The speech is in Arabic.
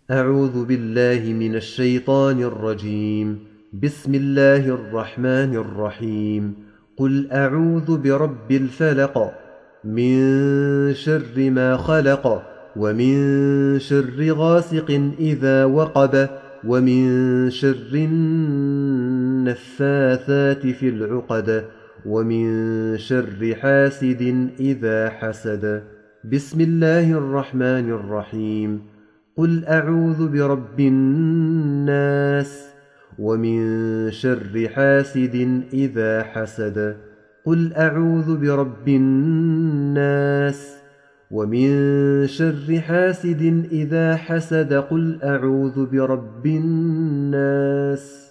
أعوذ بالله من الشيطان الرجيم. بسم الله الرحمن الرحيم. قل أعوذ برب الفلق، من شر ما خلق، ومن شر غاسق إذا وقب، ومن شر النفاثات في العقد، ومن شر حاسد إذا حسد. بسم الله الرحمن الرحيم. قل أعوذ برب الناس، ومن شر حاسد إذا حسد. قل أعوذ برب الناس، ومن شر حاسد إذا حسد. قل أعوذ برب الناس.